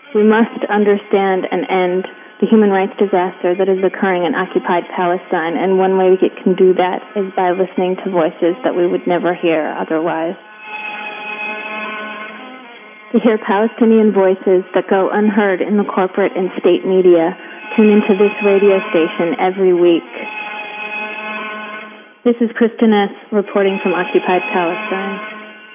We must understand and end the human rights disaster that is occurring in occupied Palestine, and one way we can do that is by listening to voices that we would never hear otherwise. To hear Palestinian voices that go unheard in the corporate and state media, tune into this radio station every week. This is Kristen S. reporting from occupied Palestine.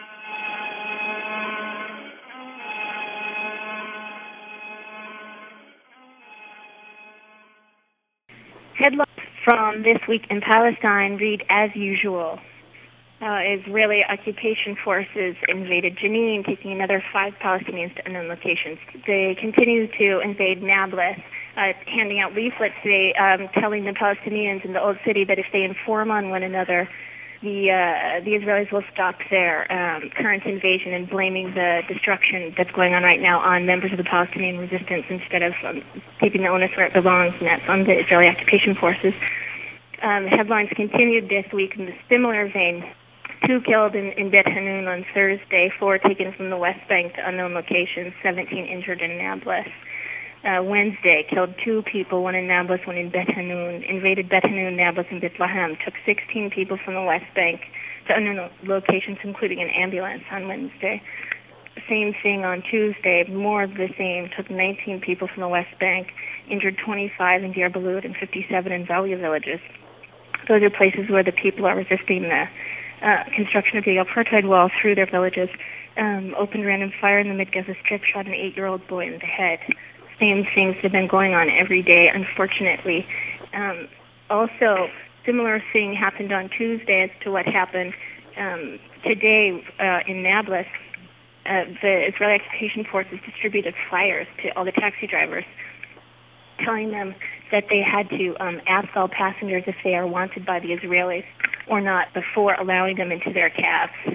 Headlines from This Week in Palestine read as usual. Israeli occupation forces invaded Jenin, taking another 5 Palestinians to unknown locations. They continue to invade Nablus, handing out leaflets today telling the Palestinians in the Old City that if they inform on one another, the Israelis will stop their current invasion and blaming the destruction that's going on right now on members of the Palestinian resistance instead of keeping the onus where it belongs, and that's on the Israeli occupation forces. Headlines continued this week in a similar vein. 2 killed in Bet Hanun on Thursday, 4 taken from the West Bank to unknown locations, 17 injured in Nablus. Wednesday, killed 2 people, 1 in Nablus, 1 in Bet Hanun, invaded Bet Hanun, Nablus, and Bethlehem, took 16 people from the West Bank to unknown locations, including an ambulance on Wednesday. Same thing on Tuesday, more of the same, took 19 people from the West Bank, injured 25 in Deir Balut and 57 in Valia villages. Those are places where the people are resisting the construction of the apartheid wall through their villages. Opened random fire in the Mid-Gaza Strip, shot an 8-year-old boy in the head. Same things have been going on every day, unfortunately. Also, similar thing happened on Tuesday as to what happened today in Nablus. The Israeli occupation forces distributed flyers to all the taxi drivers, telling them that they had to ask all passengers if they are wanted by the Israelis or not before allowing them into their cabs.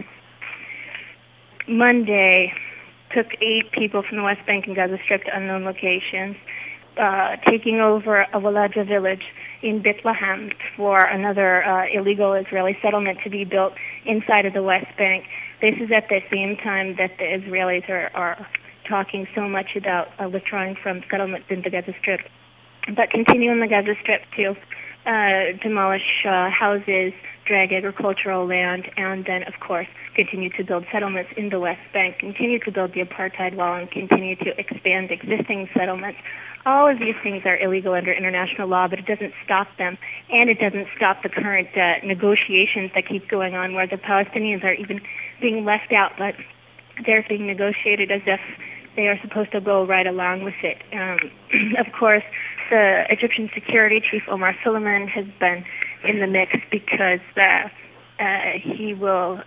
Monday, took 8 people from the West Bank and Gaza Strip to unknown locations, taking over a Walaja village in Bethlehem for another illegal Israeli settlement to be built inside of the West Bank. This is at the same time that the Israelis are talking so much about withdrawing from settlements in the Gaza Strip, but continue in the Gaza Strip to demolish houses, drag agricultural land, and then, of course, continue to build settlements in the West Bank, continue to build the apartheid wall, and continue to expand existing settlements. All of these things are illegal under international law, but it doesn't stop them, and it doesn't stop the current negotiations that keep going on, where the Palestinians are even being left out, but they're being negotiated as if they are supposed to go right along with it. Of course, the Egyptian security chief, Omar Suleiman, has been in the mix because he will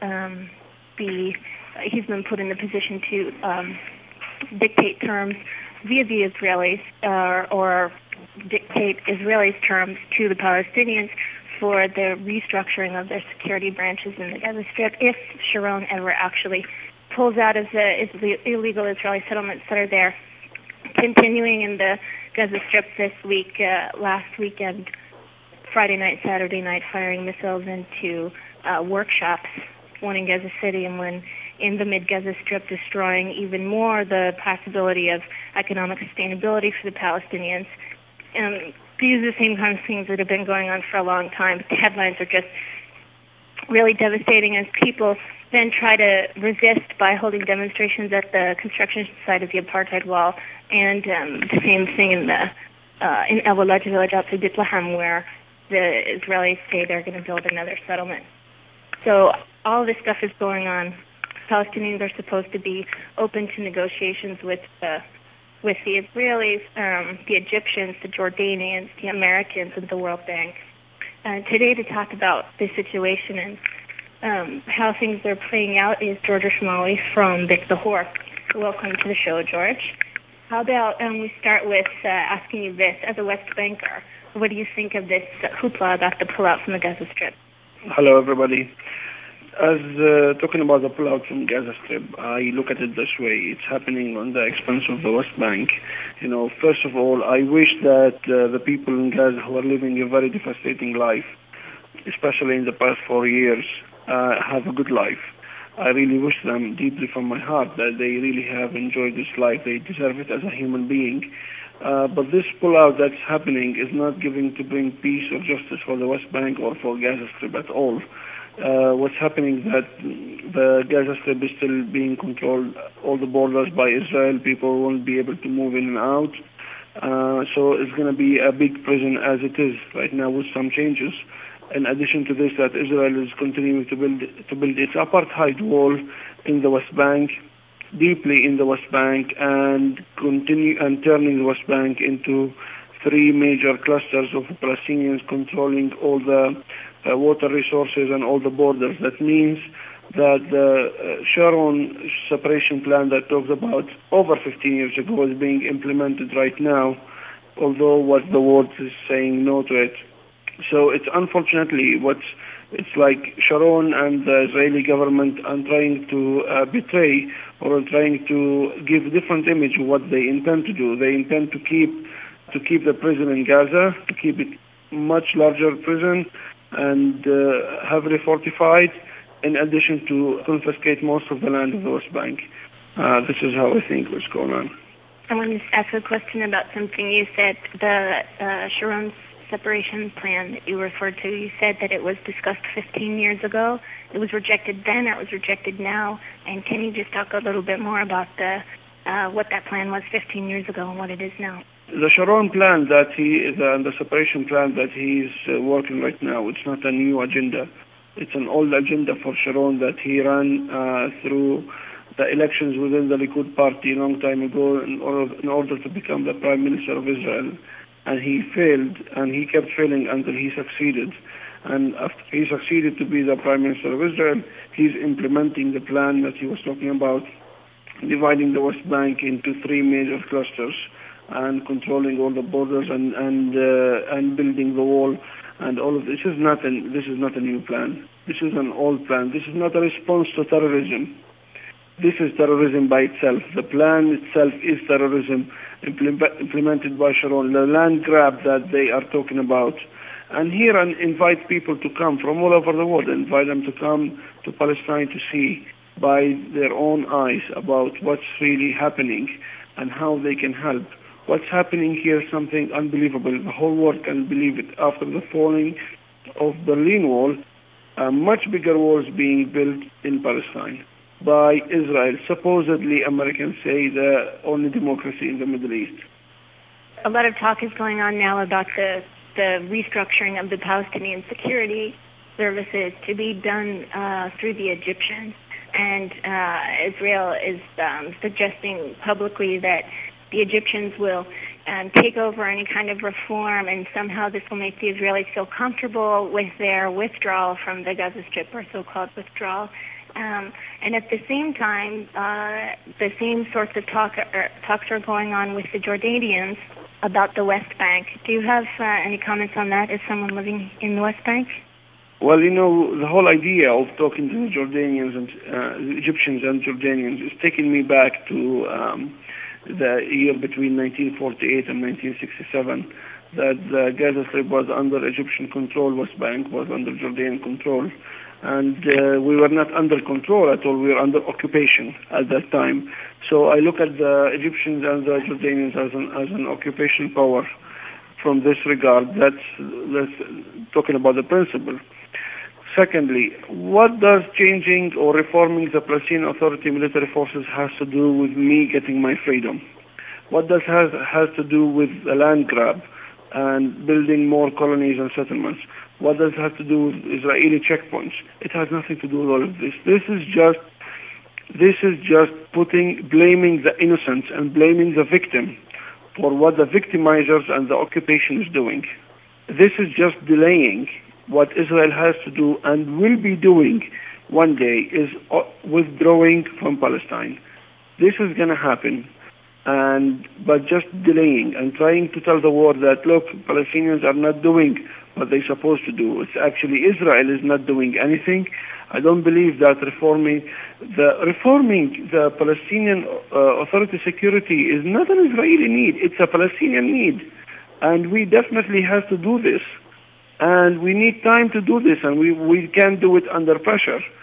he's been put in the position to dictate terms via the Israelis or dictate Israelis' terms to the Palestinians for the restructuring of their security branches in the Gaza Strip if Sharon ever actually pulls out of the illegal Israeli settlements that are there. Continuing in the Gaza Strip this week, last weekend, Friday night, Saturday night, firing missiles into workshops, one in Gaza City and one in the mid-Gaza Strip, destroying even more the possibility of economic sustainability for the Palestinians. These are the same kind of things that have been going on for a long time. But the headlines are just really devastating as people then try to resist by holding demonstrations at the construction site of the apartheid wall, and the same thing in El Walaja village outside Bethlehem, where the Israelis say they're going to build another settlement. So all this stuff is going on. Palestinians are supposed to be open to negotiations with the Israelis, the Egyptians, the Jordanians, the Americans, and the World Bank. Today, to talk about this situation and how things are playing out, is George Shmali from Beit Lahor. Welcome to the show, George. How about we start with asking you this, as a West Banker, what do you think of this hoopla about the pullout from the Gaza Strip? Hello, everybody. As talking about the pullout from Gaza Strip, I look at it this way. It's happening on the expense of the West Bank. First of all, I wish that the people in Gaza who are living a very devastating life, especially in the past 4 years, have a good life. I really wish them deeply from my heart that they really have enjoyed this life. They deserve it as a human being. But this pullout that's happening is not going to bring peace or justice for the West Bank or for Gaza Strip at all. What's happening is that the Gaza Strip is still being controlled, all the borders by Israel. People won't be able to move in and out. So it's going to be a big prison as it is right now with some changes. In addition to this, that Israel is continuing to build its apartheid wall in the West Bank, deeply in the West Bank, and turning the West Bank into three major clusters of Palestinians controlling all the water resources and all the borders. That means that the Sharon separation plan that talked about over 15 years ago is being implemented right now, although what the world is saying no to it. So it's unfortunately it's like Sharon and the Israeli government are trying to betray or trying to give different image of what they intend to do. They intend to keep the prison in Gaza, to keep it much larger prison and heavily fortified, in addition to confiscate most of the land of the West Bank. This is how I think what's going on. I want to ask a question about something you said, the Sharon's separation plan that you referred to. You said that it was discussed 15 years ago. It was rejected then, or it was rejected now. And can you just talk a little bit more about what that plan was 15 years ago and what it is now? The Sharon plan that the separation plan that he's working right now, it's not a new agenda. It's an old agenda for Sharon that he ran through the elections within the Likud party a long time ago in order to become the Prime Minister of Israel. And he failed, and he kept failing until he succeeded. And after he succeeded to be the Prime Minister of Israel, he's implementing the plan that he was talking about, dividing the West Bank into three major clusters and controlling all the borders and building the wall. And all of this is not a new plan. This is an old plan. This is not a response to terrorism. This is terrorism by itself. The plan itself is terrorism implemented by Sharon. The land grab that they are talking about. And here I invite people to come from all over the world, invite them to come to Palestine to see by their own eyes about what's really happening and how they can help. What's happening here is something unbelievable. The whole world can believe it. After the falling of Berlin Wall, a much bigger wall is being built in Palestine by Israel, supposedly Americans say the only democracy in the Middle East. A lot of talk is going on now about the restructuring of the Palestinian security services to be done through the Egyptians. And Israel is suggesting publicly that the Egyptians will take over any kind of reform, and somehow this will make the Israelis feel comfortable with their withdrawal from the Gaza Strip, or so-called withdrawal. And at the same time, the same sorts of talks are going on with the Jordanians about the West Bank. Do you have any comments on that as someone living in the West Bank? Well, the whole idea of talking to the Jordanians and Egyptians and Jordanians is taking me back to the year between 1948 and 1967, that the Gaza Strip was under Egyptian control, West Bank was under Jordanian control. And we were not under control at all. We were under occupation at that time. So I look at the Egyptians and the Jordanians as an occupation power from this regard. That's talking about the principle. Secondly, what does changing or reforming the Palestinian Authority military forces has to do with me getting my freedom? What does has to do with the land grab and building more colonies and settlements? What does it have to do with Israeli checkpoints? It has nothing to do with all of this. This is just blaming the innocents and blaming the victim for what the victimizers and the occupation is doing. This is just delaying what Israel has to do and will be doing one day, is withdrawing from Palestine. This is going to happen, but just delaying and trying to tell the world that, look, Palestinians are not doing what they're supposed to do. It's actually Israel is not doing anything. I don't believe that reforming the Palestinian Authority security is not an Israeli need. It's a Palestinian need. And we definitely have to do this. And we need time to do this, and we can't do it under pressure.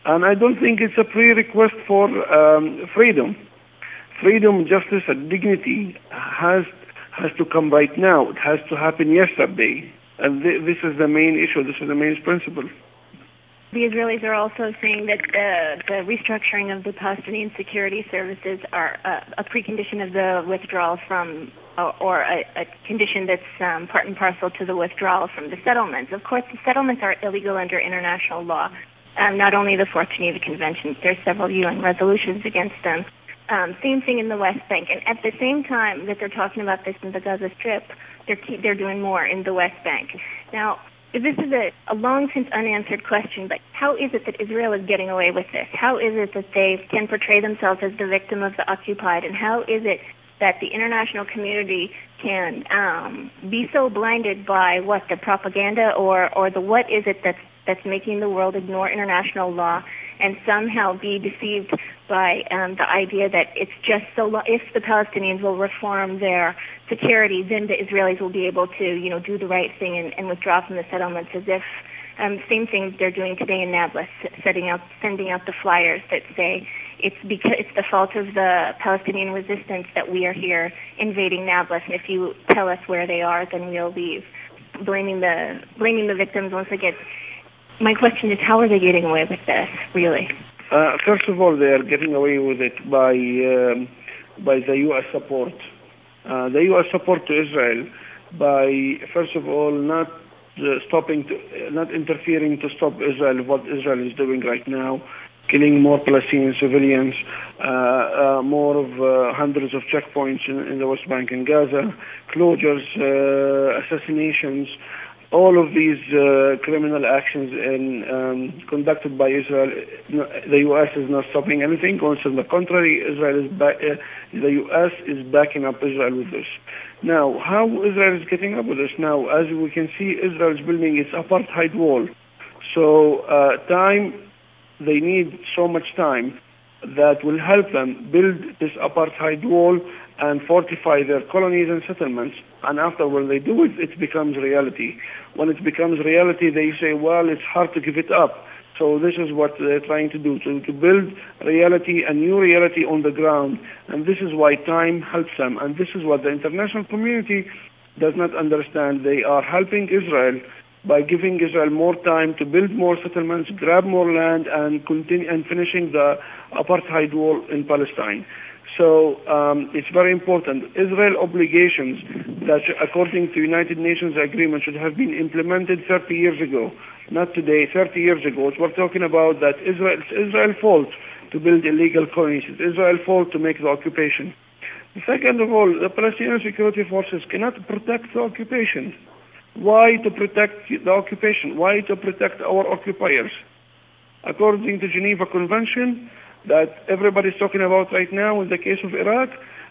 And I don't think it's a prerequisite for freedom. Freedom, justice, and dignity has to come right now. It has to happen yesterday. And this is the main issue. This is the main principle. The Israelis are also saying that the restructuring of the Palestinian security services are a precondition of the withdrawal from, or a condition that's part and parcel to the withdrawal from the settlements. Of course, the settlements are illegal under international law. Not only the Fourth Geneva Convention, there's several UN resolutions against them. Same thing in the West Bank. And at the same time that they're talking about this in the Gaza Strip, they're doing more in the West Bank. Now, this is a long since unanswered question, but how is it that Israel is getting away with this? How is it that they can portray themselves as the victim of the occupied? And how is it that the international community can be so blinded by the propaganda or the what is it that's making the world ignore international law and somehow be deceived by the idea that it's just if the Palestinians will reform their security, then the Israelis will be able to, do the right thing and withdraw from the settlements, as if same thing they're doing today in Nablus, sending out the flyers that say it's the fault of the Palestinian resistance that we are here invading Nablus, and if you tell us where they are, then we'll leave, blaming the victims once again. My question is, how are they getting away with this, really? First of all, they are getting away with it by the U.S. support. The U.S. support to Israel by, first of all, not interfering to stop Israel, what Israel is doing right now, killing more Palestinian civilians, more of hundreds of checkpoints in the West Bank and Gaza, closures, assassinations. All of these criminal actions conducted by Israel, the U.S. is not stopping anything. On the contrary, the U.S. is backing up Israel with this. Now, how Israel is getting up with this? Now, as we can see, Israel is building its apartheid wall. So they need so much time that will help them build this apartheid wall and fortify their colonies and settlements. And after when they do it, it becomes reality. When it becomes reality, they say, well, it's hard to give it up. So this is what they're trying to do, to build reality, a new reality on the ground. And this is why time helps them. And this is what the international community does not understand. They are helping Israel by giving Israel more time to build more settlements, grab more land, and continue and finishing the apartheid wall in Palestine. So it's very important. Israel obligations that, according to United Nations agreement, should have been implemented 30 years ago. Not today, 30 years ago. We're talking about that it's Israel's fault to build illegal colonies. It's Israel's fault to make the occupation. Second of all, the Palestinian security forces cannot protect the occupation. Why to protect the occupation? Why to protect our occupiers? According to Geneva Convention, that everybody's talking about right now in the case of Iraq,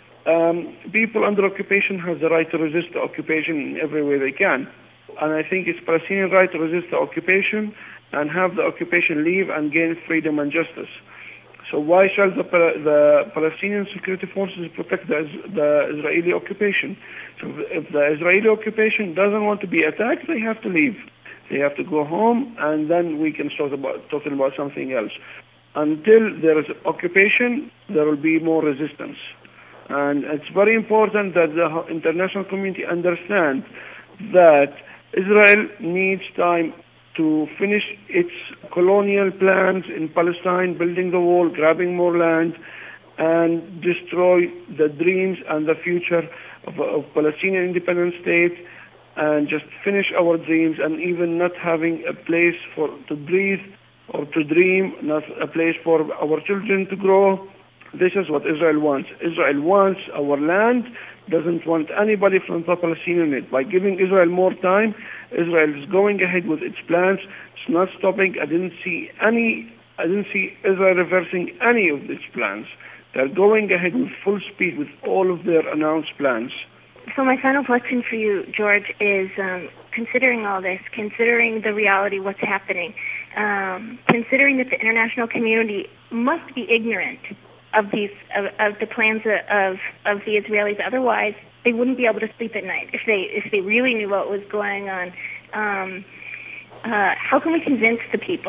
people under occupation have the right to resist the occupation in every way they can. And I think it's Palestinian right to resist the occupation and have the occupation leave and gain freedom and justice. So why shall the Palestinian security forces protect the Israeli occupation? So if the Israeli occupation doesn't want to be attacked, they have to leave. They have to go home, and then we can start talking about something else. Until there is occupation, there will be more resistance. And it's very important that the international community understand that Israel needs time to finish its colonial plans in Palestine, building the wall, grabbing more land, and destroy the dreams and the future of Palestinian independent state, and just finish our dreams, and even not having a place to breathe or to dream, not a place for our children to grow. This is what Israel wants. Israel wants our land, doesn't want anybody from the Palestinian in it. By giving Israel more time, Israel is going ahead with its plans. It's not stopping. I didn't see Israel reversing any of its plans. They're going ahead with full speed with all of their announced plans. So my final question for you, George, is considering all this, considering the reality, what's happening, considering that the international community must be ignorant of these of the plans of the Israelis. Otherwise, they wouldn't be able to sleep at night if they really knew what was going on. How can we convince the people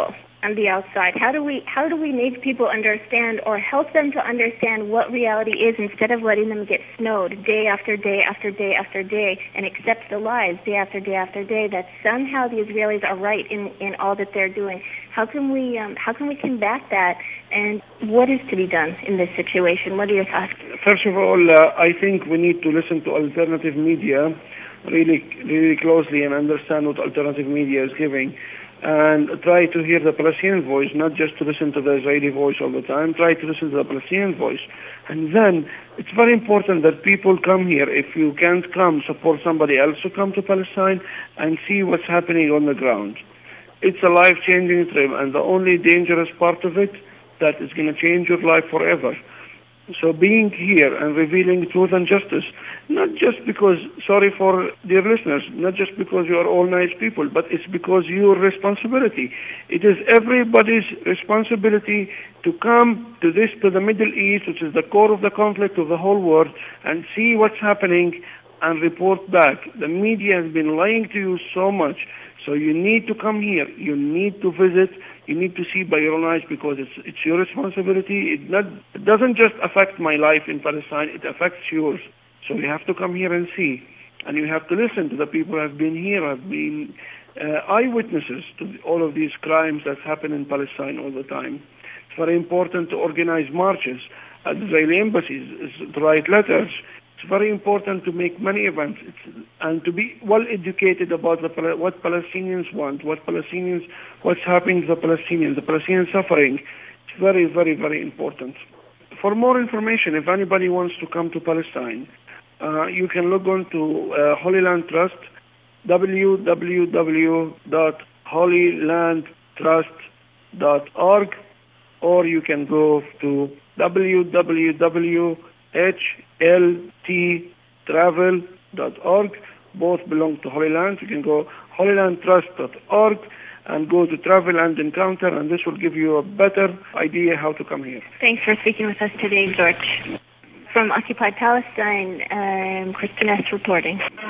on the outside? How do we make people understand or help them to understand what reality is instead of letting them get snowed day after day after day after day and accept the lies day after day after day that somehow the Israelis are right in all that they're doing? How can we combat that, and what is to be done in this situation? What are your thoughts? First of all, I think we need to listen to alternative media really closely and understand what alternative media is giving, and try to hear the Palestinian voice, not just to listen to the Israeli voice all the time. Try to listen to the Palestinian voice. And then it's very important that people come here. If you can't come, support somebody else to come to Palestine and see what's happening on the ground. It's a life-changing trip, and the only dangerous part of it, that is going to change your life forever. So being here and revealing truth and justice, not just because, sorry for dear listeners, not just because you are all nice people, but it's because your responsibility. It is everybody's responsibility to come to the Middle East, which is the core of the conflict of the whole world, and see what's happening and report back. The media has been lying to you so much. So you need to come here. You need to visit. You need to see by your own eyes, because it's your responsibility. It doesn't just affect my life in Palestine. It affects yours. So you have to come here and see. And you have to listen to the people who have been here, have been eyewitnesses to all of these crimes that happen in Palestine all the time. It's very important to organize marches at Israeli embassies, to write letters. It's very important to make many events and to be well educated about what Palestinians want, what's happening to the Palestinian suffering. It's very, very, very important. For more information, if anybody wants to come to Palestine, you can log on to Holy Land Trust, www.holylandtrust.org, or you can go to www.hlttravel.org. Both belong to Holy Land. You can go holylandtrust.org and go to Travel and Encounter, and this will give you a better idea how to come here. Thanks for speaking with us today, George. From Occupied Palestine, Kristen S. reporting.